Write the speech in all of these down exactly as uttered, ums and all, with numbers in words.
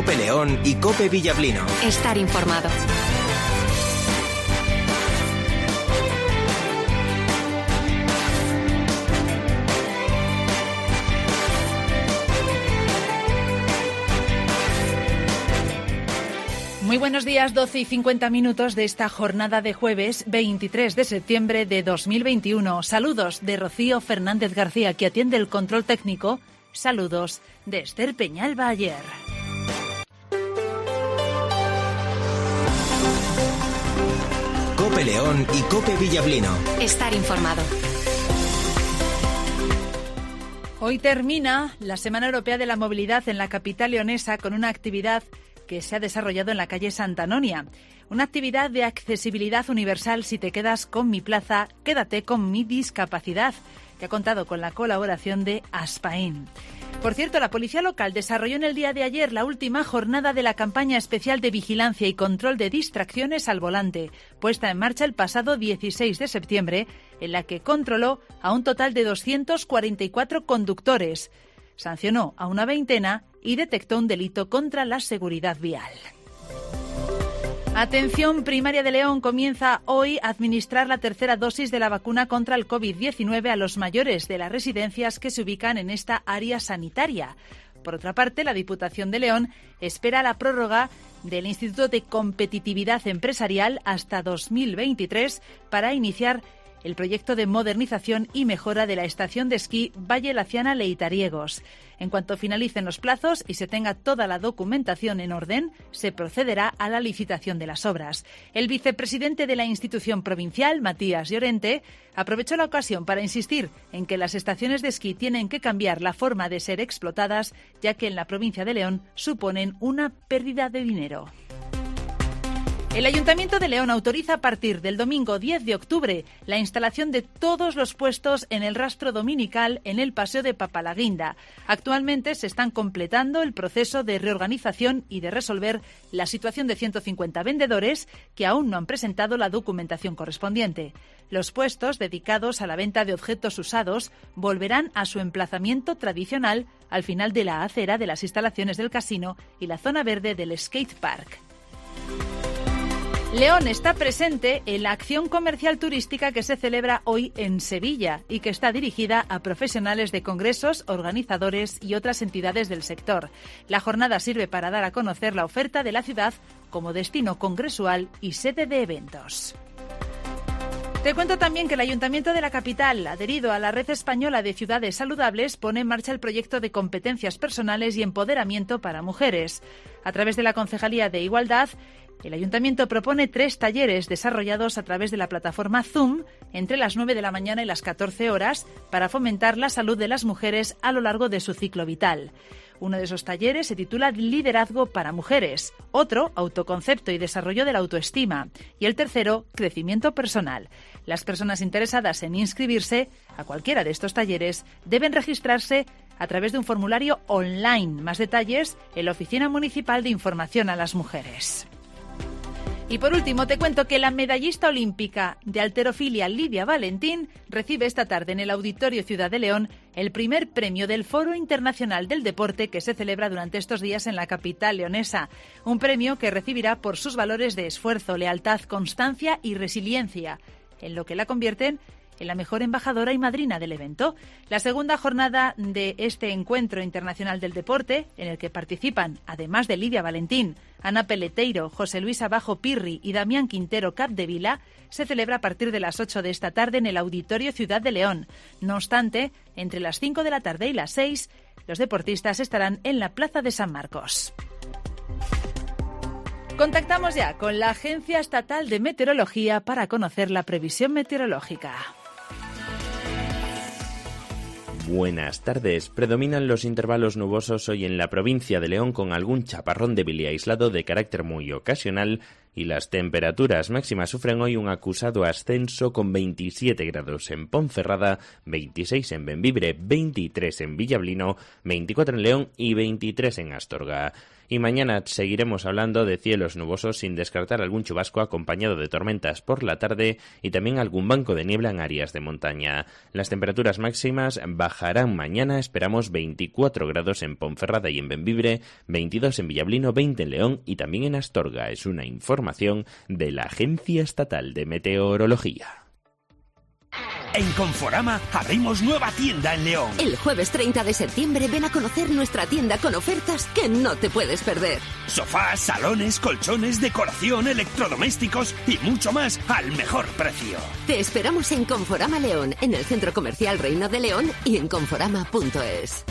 COPE León y COPE Villablino. Estar informado. Muy buenos días, doce y cincuenta minutos de esta jornada de jueves veintitrés de septiembre de dos mil veintiuno. Saludos de Rocío Fernández García, que atiende el control técnico. Saludos de Esther Peñalba Ayer. COPE León y COPE Villablino. Estar informado. Hoy termina la Semana Europea de la Movilidad en la capital leonesa con una actividad que se ha desarrollado en la calle Santa Anonia. Una actividad de accesibilidad universal. Si te quedas con mi plaza, quédate con mi discapacidad, que ha contado con la colaboración de Aspain. Por cierto, la policía local desarrolló en el día de ayer la última jornada de la campaña especial de vigilancia y control de distracciones al volante, puesta en marcha el pasado dieciséis de septiembre, en la que controló a un total de doscientos cuarenta y cuatro conductores, sancionó a una veintena y detectó un delito contra la seguridad vial. Atención Primaria de León comienza hoy a administrar la tercera dosis de la vacuna contra el COVID diecinueve a los mayores de las residencias que se ubican en esta área sanitaria. Por otra parte, la Diputación de León espera la prórroga del Instituto de Competitividad Empresarial hasta dos mil veintitrés para iniciar el proyecto de modernización y mejora de la estación de esquí Valle Laciana Leitariegos. En cuanto finalicen los plazos y se tenga toda la documentación en orden, se procederá a la licitación de las obras. El vicepresidente de la institución provincial, Matías Llorente, aprovechó la ocasión para insistir en que las estaciones de esquí tienen que cambiar la forma de ser explotadas, ya que en la provincia de León suponen una pérdida de dinero. El Ayuntamiento de León autoriza a partir del domingo diez de octubre la instalación de todos los puestos en el rastro dominical en el Paseo de Papalaguinda. Actualmente se están completando el proceso de reorganización y de resolver la situación de ciento cincuenta vendedores que aún no han presentado la documentación correspondiente. Los puestos dedicados a la venta de objetos usados volverán a su emplazamiento tradicional al final de la acera de las instalaciones del casino y la zona verde del skate park. León está presente en la acción comercial turística que se celebra hoy en Sevilla y que está dirigida a profesionales de congresos, organizadores y otras entidades del sector. La jornada sirve para dar a conocer la oferta de la ciudad como destino congresual y sede de eventos. Te cuento también que el Ayuntamiento de la capital, adherido a la Red Española de Ciudades Saludables, pone en marcha el proyecto de competencias personales y empoderamiento para mujeres. A través de la Concejalía de Igualdad, el Ayuntamiento propone tres talleres desarrollados a través de la plataforma Zoom entre las nueve de la mañana y las catorce horas para fomentar la salud de las mujeres a lo largo de su ciclo vital. Uno de esos talleres se titula Liderazgo para Mujeres, otro Autoconcepto y Desarrollo de la Autoestima y el tercero Crecimiento Personal. Las personas interesadas en inscribirse a cualquiera de estos talleres deben registrarse a través de un formulario online. Más detalles en la Oficina Municipal de Información a las Mujeres. Y por último, te cuento que la medallista olímpica de halterofilia Lidia Valentín recibe esta tarde en el Auditorio Ciudad de León el primer premio del Foro Internacional del Deporte que se celebra durante estos días en la capital leonesa. Un premio que recibirá por sus valores de esfuerzo, lealtad, constancia y resiliencia, en lo que la convierten en la mejor embajadora y madrina del evento. La segunda jornada de este encuentro internacional del deporte, en el que participan, además de Lidia Valentín, Ana Peleteiro, José Luis Abajo Pirri y Damián Quintero Capdevila, se celebra a partir de las ocho de esta tarde en el Auditorio Ciudad de León. No obstante, entre las cinco de la tarde y las seis, los deportistas estarán en la Plaza de San Marcos. Contactamos ya con la Agencia Estatal de Meteorología para conocer la previsión meteorológica. Buenas tardes. Predominan los intervalos nubosos hoy en la provincia de León con algún chaparrón débil y aislado de carácter muy ocasional Y las temperaturas máximas sufren hoy un acusado ascenso con veintisiete grados en Ponferrada, veintiséis en Bembibre, veintitrés en Villablino, veinticuatro en León y veintitrés en Astorga. Y mañana seguiremos hablando de cielos nubosos sin descartar algún chubasco acompañado de tormentas por la tarde y también algún banco de niebla en áreas de montaña. Las temperaturas máximas bajarán mañana, esperamos veinticuatro grados en Ponferrada y en Bembibre, veintidós en Villablino, veinte en León y también en Astorga. Es una información de la Agencia Estatal de Meteorología. En Conforama abrimos nueva tienda en León. El jueves treinta de septiembre ven a conocer nuestra tienda con ofertas que no te puedes perder. Sofás, salones, colchones, decoración, electrodomésticos y mucho más al mejor precio. Te esperamos en Conforama León, en el Centro Comercial Reino de León y en conforama punto es.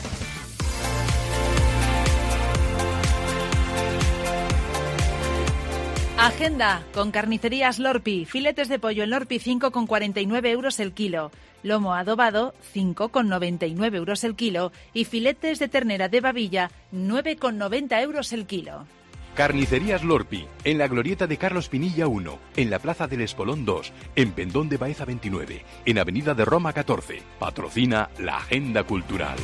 Agenda con Carnicerías Lorpi. Filetes de pollo en Lorpi cinco con cuarenta y nueve euros el kilo. Lomo adobado cinco con noventa y nueve euros el kilo. Y filetes de ternera de babilla nueve con noventa euros el kilo. Carnicerías Lorpi, en la glorieta de Carlos Pinilla uno, en la Plaza del Espolón dos, en Pendón de Baeza veintinueve, en Avenida de Roma catorce. Patrocina la Agenda Cultural.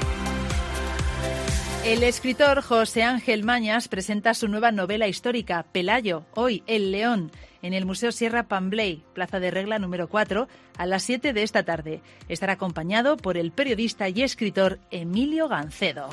El escritor José Ángel Mañas presenta su nueva novela histórica, Pelayo, hoy, El León, en el Museo Sierra Pambley, Plaza de Regla número cuatro, a las siete de esta tarde. Estará acompañado por el periodista y escritor Emilio Gancedo.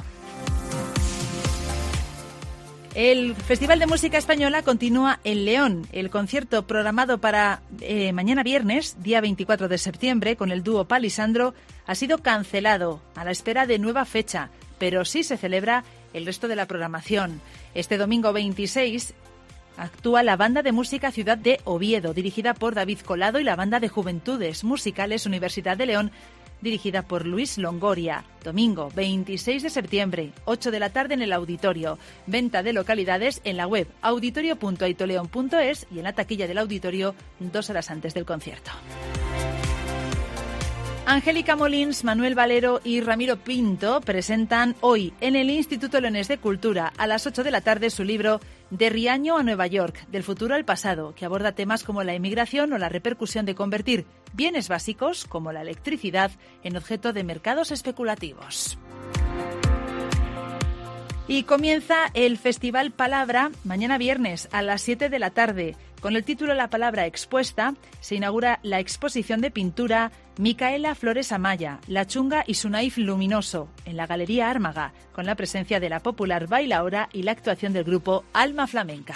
El Festival de Música Española continúa en León. El concierto programado para eh, mañana viernes, día veinticuatro de septiembre, con el dúo Palisandro, ha sido cancelado a la espera de nueva fecha, pero sí se celebra el resto de la programación. Este domingo veintiséis actúa la Banda de Música Ciudad de Oviedo, dirigida por David Colado, y la Banda de Juventudes Musicales Universidad de León, dirigida por Luis Longoria. Domingo veintiséis de septiembre, ocho de la tarde en el auditorio. Venta de localidades en la web auditorio punto aitoleón punto es y en la taquilla del auditorio dos horas antes del concierto. Angélica Molins, Manuel Valero y Ramiro Pinto presentan hoy en el Instituto Leonés de Cultura a las ocho de la tarde su libro De Riaño a Nueva York, del futuro al pasado, que aborda temas como la emigración o la repercusión de convertir bienes básicos, como la electricidad, en objeto de mercados especulativos. Y comienza el Festival Palabra mañana viernes a las siete de la tarde. Con el título La Palabra Expuesta, se inaugura la exposición de pintura Micaela Flores Amaya, La Chunga y su naif luminoso, en la Galería Ármaga, con la presencia de la popular bailaora y la actuación del grupo Alma Flamenca.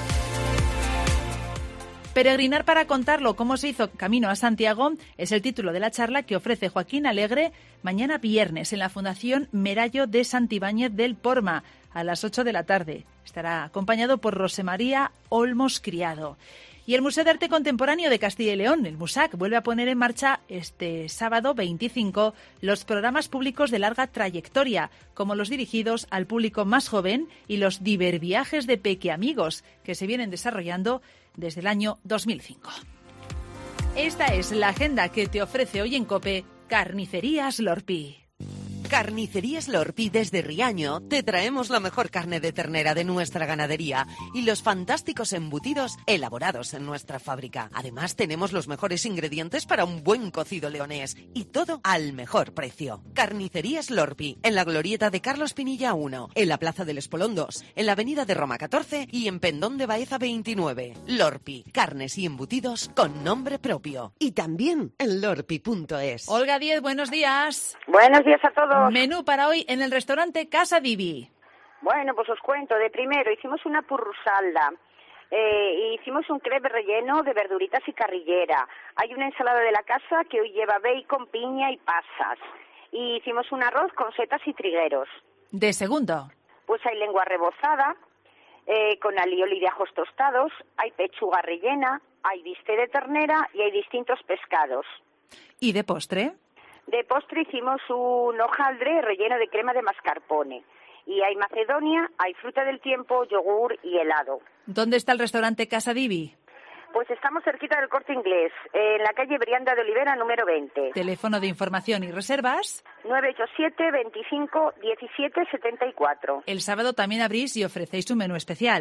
Peregrinar para contarlo, cómo se hizo camino a Santiago, es el título de la charla que ofrece Joaquín Alegre mañana viernes en la Fundación Merallo de Santibáñez del Porma, a las ocho de la tarde. Estará acompañado por Rosemaría Olmos Criado. Y el Museo de Arte Contemporáneo de Castilla y León, el MUSAC, vuelve a poner en marcha este sábado veinticinco los programas públicos de larga trayectoria, como los dirigidos al público más joven y los diverviajes de Pequeamigos, que se vienen desarrollando desde el año dos mil cinco. Esta es la agenda que te ofrece hoy en COPE Carnicerías Lorpi. Carnicerías Lorpi desde Riaño te traemos la mejor carne de ternera de nuestra ganadería y los fantásticos embutidos elaborados en nuestra fábrica. Además tenemos los mejores ingredientes para un buen cocido leonés y todo al mejor precio. Carnicerías Lorpi en la glorieta de Carlos Pinilla uno, en la Plaza del Espolón dos, en la Avenida de Roma catorce y en Pendón de Baeza veintinueve. Lorpi, carnes y embutidos con nombre propio. Y también en lorpi punto es. Olga Díez, buenos días. Buenos días a todos. Menú para hoy en el restaurante Casa Divi. Bueno, pues os cuento. De primero hicimos una purrusalda, eh, hicimos un crepe relleno de verduritas y carrillera. Hay una ensalada de la casa que hoy lleva bacon, piña y pasas. Y hicimos un arroz con setas y trigueros. De segundo. Pues hay lengua rebozada, eh, con alioli de ajos tostados, hay pechuga rellena, hay bistec de ternera y hay distintos pescados. ¿Y de postre? De postre hicimos un hojaldre relleno de crema de mascarpone. Y hay macedonia, hay fruta del tiempo, yogur y helado. ¿Dónde está el restaurante Casa Divi? Pues estamos cerquita del Corte Inglés, en la calle Brianda de Olivera, número veinte. Teléfono de información y reservas. nueve ocho siete, veinticinco, diecisiete, setenta y cuatro. El sábado también abrís y ofrecéis un menú especial.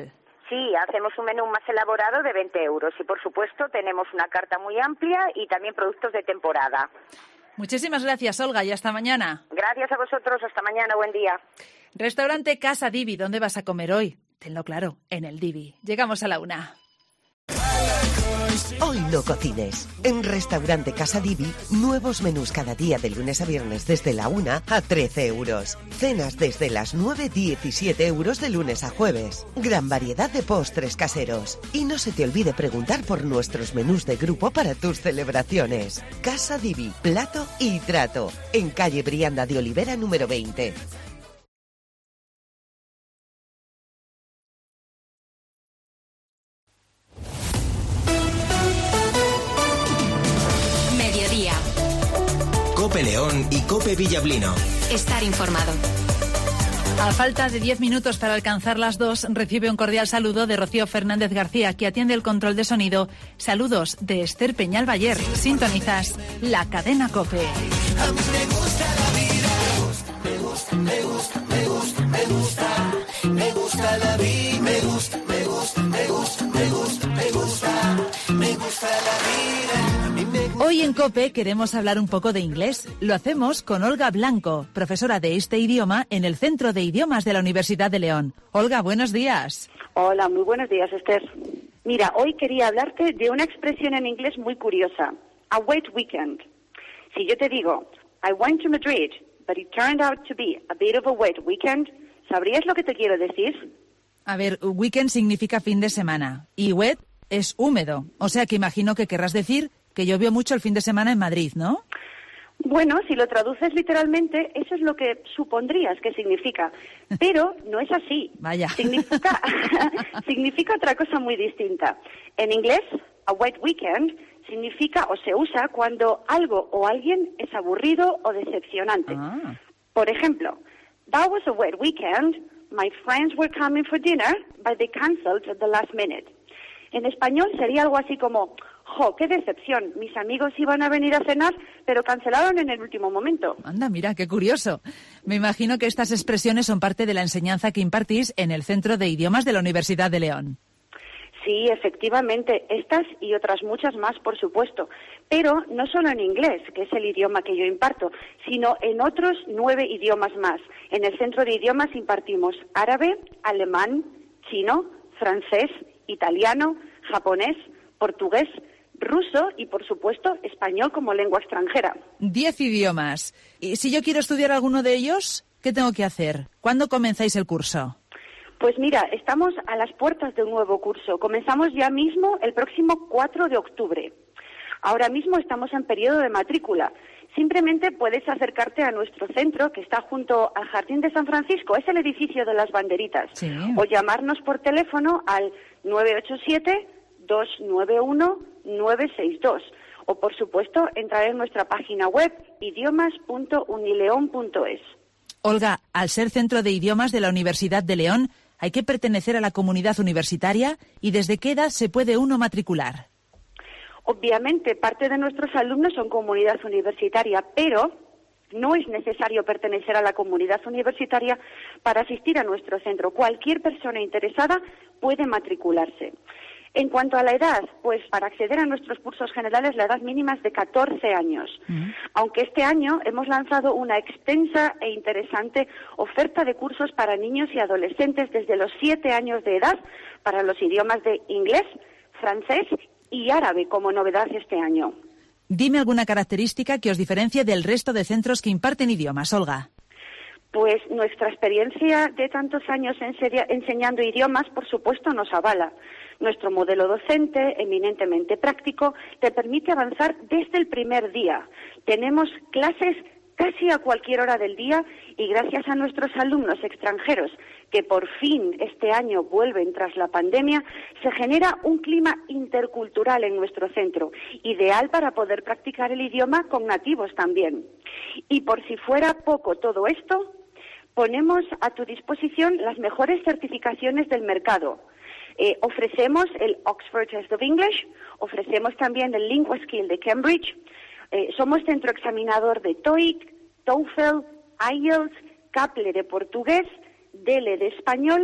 Sí, hacemos un menú más elaborado de veinte euros y, por supuesto, tenemos una carta muy amplia y también productos de temporada. Muchísimas gracias, Olga, y hasta mañana. Gracias a vosotros, hasta mañana, buen día. Restaurante Casa Divi, ¿dónde vas a comer hoy? Tenlo claro, en el Divi. Llegamos a la una. Hoy no cocines. En Restaurante Casa Divi, nuevos menús cada día de lunes a viernes desde la una a trece euros. Cenas desde las nueve, diecisiete euros de lunes a jueves. Gran variedad de postres caseros. Y no se te olvide preguntar por nuestros menús de grupo para tus celebraciones. Casa Divi, plato y trato. En calle Brianda de Olivera número veinte. Cope León y Cope Villablino. Estar informado. A falta de diez minutos para alcanzar las dos, recibe un cordial saludo de Rocío Fernández García, que atiende el control de sonido. Saludos de Esther Peñal Bayer. Sintonizas la cadena Cope. A mí me gusta la vida. Me gusta, me gusta, me gusta, me gusta. Me gusta la vida. Me gusta, me gusta, me gusta, me gusta, me gusta. Me gusta la vida. Hoy en COPE queremos hablar un poco de inglés. Lo hacemos con Olga Blanco, profesora de este idioma en el Centro de Idiomas de la Universidad de León. Olga, buenos días. Hola, muy buenos días, Esther. Mira, hoy quería hablarte de una expresión en inglés muy curiosa, a wet weekend. Si yo te digo, I went to Madrid, but it turned out to be a bit of a wet weekend, ¿sabrías lo que te quiero decir? A ver, weekend significa fin de semana y wet es húmedo. O sea que imagino que querrás decir que llovió mucho el fin de semana en Madrid, ¿no? Bueno, si lo traduces literalmente, eso es lo que supondrías que significa. Pero no es así. Vaya. Significa, significa otra cosa muy distinta. En inglés, a wet weekend significa o se usa cuando algo o alguien es aburrido o decepcionante. Ah. Por ejemplo, that was a wet weekend. My friends were coming for dinner, but they cancelled at the last minute. En español sería algo así como, ¡jo, qué decepción! Mis amigos iban a venir a cenar, pero cancelaron en el último momento. Anda, mira, qué curioso. Me imagino que estas expresiones son parte de la enseñanza que impartís en el Centro de Idiomas de la Universidad de León. Sí, efectivamente, estas y otras muchas más, por supuesto. Pero no solo en inglés, que es el idioma que yo imparto, sino en otros nueve idiomas más. En el Centro de Idiomas impartimos árabe, alemán, chino, francés, italiano, japonés, portugués, ruso y, por supuesto, español como lengua extranjera. Diez idiomas. ¿Y si yo quiero estudiar alguno de ellos, qué tengo que hacer? ¿Cuándo comenzáis el curso? Pues mira, estamos a las puertas de un nuevo curso. Comenzamos ya mismo el próximo cuatro de octubre. Ahora mismo estamos en periodo de matrícula. Simplemente puedes acercarte a nuestro centro, que está junto al Jardín de San Francisco, es el edificio de las banderitas, sí. O llamarnos por teléfono al nueve ocho siete, dos nueve uno, nueve seis dos. O, por supuesto, entrar en nuestra página web idiomas punto unileón punto es. Olga, al ser Centro de Idiomas de la Universidad de León, ¿hay que pertenecer a la comunidad universitaria? ¿Y desde qué edad se puede uno matricular? Obviamente, parte de nuestros alumnos son comunidad universitaria, pero no es necesario pertenecer a la comunidad universitaria para asistir a nuestro centro. Cualquier persona interesada puede matricularse. En cuanto a la edad, pues para acceder a nuestros cursos generales la edad mínima es de catorce años. Uh-huh. Aunque este año hemos lanzado una extensa e interesante oferta de cursos para niños y adolescentes desde los siete años de edad para los idiomas de inglés, francés y árabe como novedad este año. Dime alguna característica que os diferencie del resto de centros que imparten idiomas, Olga. Pues nuestra experiencia de tantos años enseñando idiomas, por supuesto, nos avala. Nuestro modelo docente, eminentemente práctico, te permite avanzar desde el primer día. Tenemos clases casi a cualquier hora del día y gracias a nuestros alumnos extranjeros, que por fin este año vuelven tras la pandemia, se genera un clima intercultural en nuestro centro, ideal para poder practicar el idioma con nativos también. Y por si fuera poco todo esto, ponemos a tu disposición las mejores certificaciones del mercado. Eh, ofrecemos el Oxford Test of English, ofrecemos también el Lingua Skill de Cambridge, eh, somos centro examinador de TOEIC, TOEFL, I E L T S, CAPLE de portugués, D E L E de español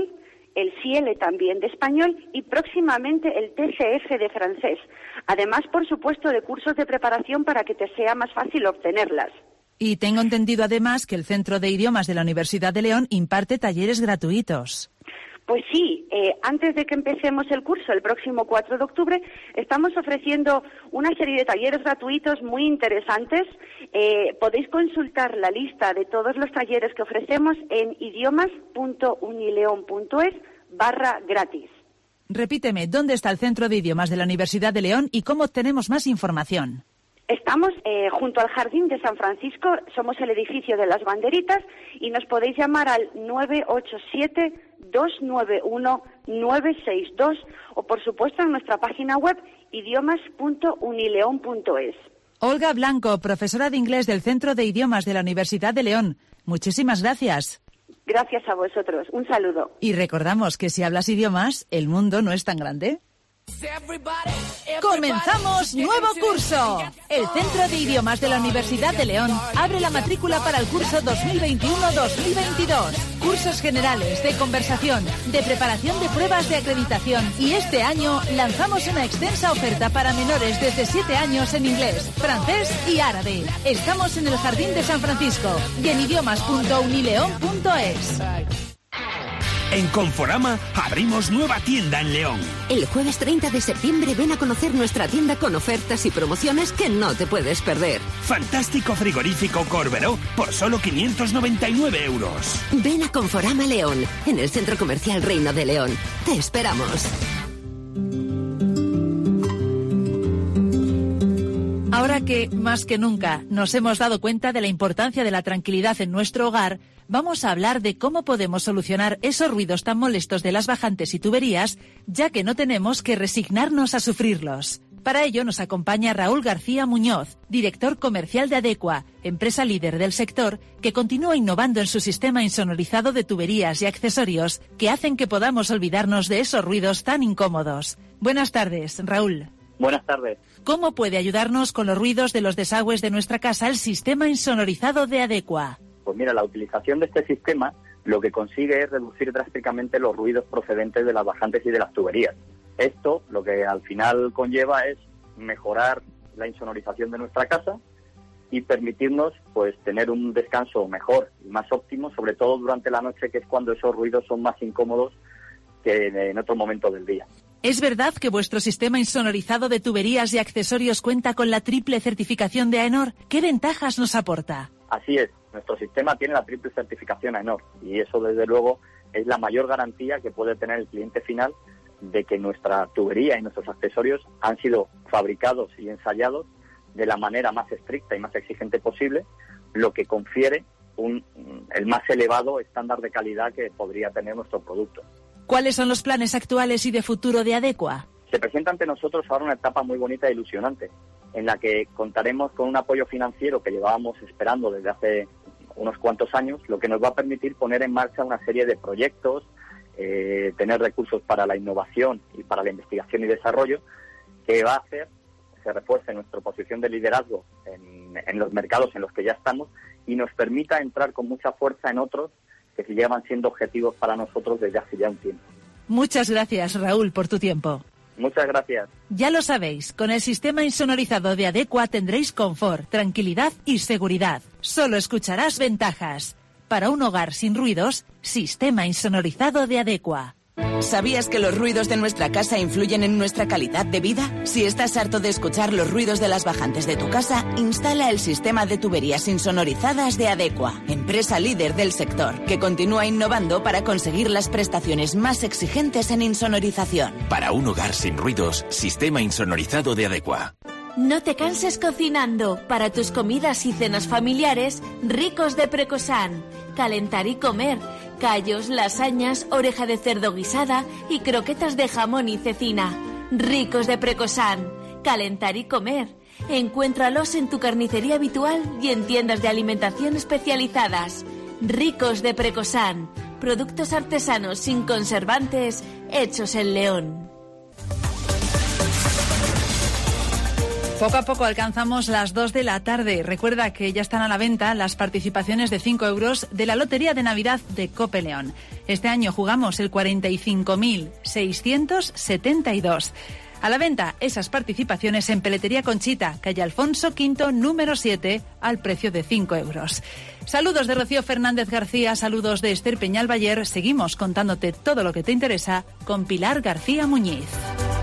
el C I E L también de español y próximamente el T C F de francés. Además, por supuesto, de cursos de preparación para que te sea más fácil obtenerlas. Y tengo entendido además que el Centro de Idiomas de la Universidad de León imparte talleres gratuitos. Pues sí, eh, antes de que empecemos el curso, el próximo cuatro de octubre, estamos ofreciendo una serie de talleres gratuitos muy interesantes. Eh, podéis consultar la lista de todos los talleres que ofrecemos en idiomas.unileon.es barra gratis. Repíteme, ¿dónde está el Centro de Idiomas de la Universidad de León y cómo obtenemos más información? Estamos eh, junto al Jardín de San Francisco, somos el edificio de las banderitas y nos podéis llamar al nueve ocho siete, dos nueve uno, nueve seis dos o por supuesto en nuestra página web idiomas punto unileon punto es. Olga Blanco, profesora de inglés del Centro de Idiomas de la Universidad de León. Muchísimas gracias. Gracias a vosotros. Un saludo. Y recordamos que si hablas idiomas, el mundo no es tan grande. ¡Comenzamos nuevo curso! El Centro de Idiomas de la Universidad de León abre la matrícula para el curso dos mil veintiuno dos mil veintidós. Cursos generales, de conversación, de preparación de pruebas de acreditación. Y este año lanzamos una extensa oferta para menores desde siete años en inglés, francés y árabe. Estamos en el Jardín de San Francisco y en idiomas punto unileon punto es. En Conforama abrimos nueva tienda en León. El jueves treinta de septiembre ven a conocer nuestra tienda con ofertas y promociones que no te puedes perder. Fantástico frigorífico Corberó por solo quinientos noventa y nueve euros. Ven a Conforama León, en el Centro Comercial Reino de León. Te esperamos. Ahora que, más que nunca, nos hemos dado cuenta de la importancia de la tranquilidad en nuestro hogar, vamos a hablar de cómo podemos solucionar esos ruidos tan molestos de las bajantes y tuberías, ya que no tenemos que resignarnos a sufrirlos. Para ello nos acompaña Raúl García Muñoz, director comercial de Adecua, empresa líder del sector, que continúa innovando en su sistema insonorizado de tuberías y accesorios que hacen que podamos olvidarnos de esos ruidos tan incómodos. Buenas tardes, Raúl. Buenas tardes. ¿Cómo puede ayudarnos con los ruidos de los desagües de nuestra casa el sistema insonorizado de Adecua? Pues mira, la utilización de este sistema lo que consigue es reducir drásticamente los ruidos procedentes de las bajantes y de las tuberías. Esto lo que al final conlleva es mejorar la insonorización de nuestra casa y permitirnos pues tener un descanso mejor y más óptimo, sobre todo durante la noche, que es cuando esos ruidos son más incómodos que en otro momento del día. ¿Es verdad que vuestro sistema insonorizado de tuberías y accesorios cuenta con la triple certificación de AENOR? ¿Qué ventajas nos aporta? Así es, nuestro sistema tiene la triple certificación AENOR y eso desde luego es la mayor garantía que puede tener el cliente final de que nuestra tubería y nuestros accesorios han sido fabricados y ensayados de la manera más estricta y más exigente posible, lo que confiere un, el más elevado estándar de calidad que podría tener nuestro producto. ¿Cuáles son los planes actuales y de futuro de Adecua? Se presenta ante nosotros ahora una etapa muy bonita e ilusionante, en la que contaremos con un apoyo financiero que llevábamos esperando desde hace unos cuantos años, lo que nos va a permitir poner en marcha una serie de proyectos, eh, tener recursos para la innovación y para la investigación y desarrollo, que va a hacer que se refuerce nuestra posición de liderazgo en, en los mercados en los que ya estamos y nos permita entrar con mucha fuerza en otros que se llevan siendo objetivos para nosotros desde hace ya un tiempo. Muchas gracias, Raúl, por tu tiempo. Muchas gracias. Ya lo sabéis, con el sistema insonorizado de Adecua tendréis confort, tranquilidad y seguridad. Solo escucharás ventajas. Para un hogar sin ruidos, sistema insonorizado de Adecua. ¿Sabías que los ruidos de nuestra casa influyen en nuestra calidad de vida? Si estás harto de escuchar los ruidos de las bajantes de tu casa, instala el sistema de tuberías insonorizadas de Adecua, empresa líder del sector, que continúa innovando para conseguir las prestaciones más exigentes en insonorización. Para un hogar sin ruidos, sistema insonorizado de Adecua. No te canses cocinando. Para tus comidas y cenas familiares, Ricos de Precosan. Calentar y comer. Callos, lasañas, oreja de cerdo guisada y croquetas de jamón y cecina. Ricos de Precosan. Calentar y comer. Encuéntralos en tu carnicería habitual y en tiendas de alimentación especializadas. Ricos de Precosan. Productos artesanos sin conservantes, hechos en León. Poco a poco alcanzamos las dos de la tarde. Recuerda que ya están a la venta las participaciones de cinco euros de la Lotería de Navidad de Cope León. Este año jugamos el cuarenta y cinco mil seiscientos setenta y dos. A la venta esas participaciones en Peletería Conchita, calle Alfonso quinto, número siete, al precio de cinco euros. Saludos de Rocío Fernández García, saludos de Esther Peñalbayer. Seguimos contándote todo lo que te interesa con Pilar García Muñiz.